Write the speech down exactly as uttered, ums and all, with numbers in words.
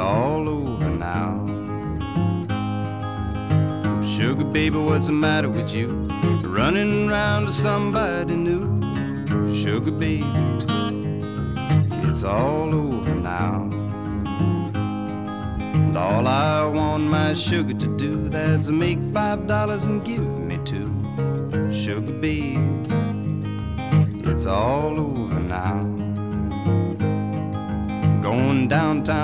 all over now. Sugar baby, what's the matter with you? Running round to somebody new. Sugar baby, it's all over now. And all I want my sugar to do, that's make five dollars and give me two. Sugar baby, it's all over now. Going downtown